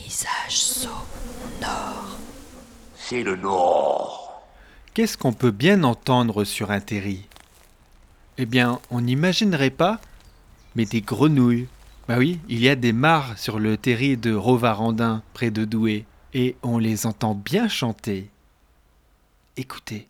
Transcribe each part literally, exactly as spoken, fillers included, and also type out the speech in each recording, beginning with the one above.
paysage sonore. C'est le Nord. Qu'est-ce qu'on peut bien entendre sur un terri ? Eh bien, on n'imaginerait pas, mais des grenouilles. Bah oui, il y a des mares sur le terri de Rovarandin, près de Douai, et on les entend bien chanter. Écoutez.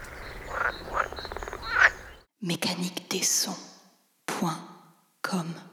mécanique des sons point com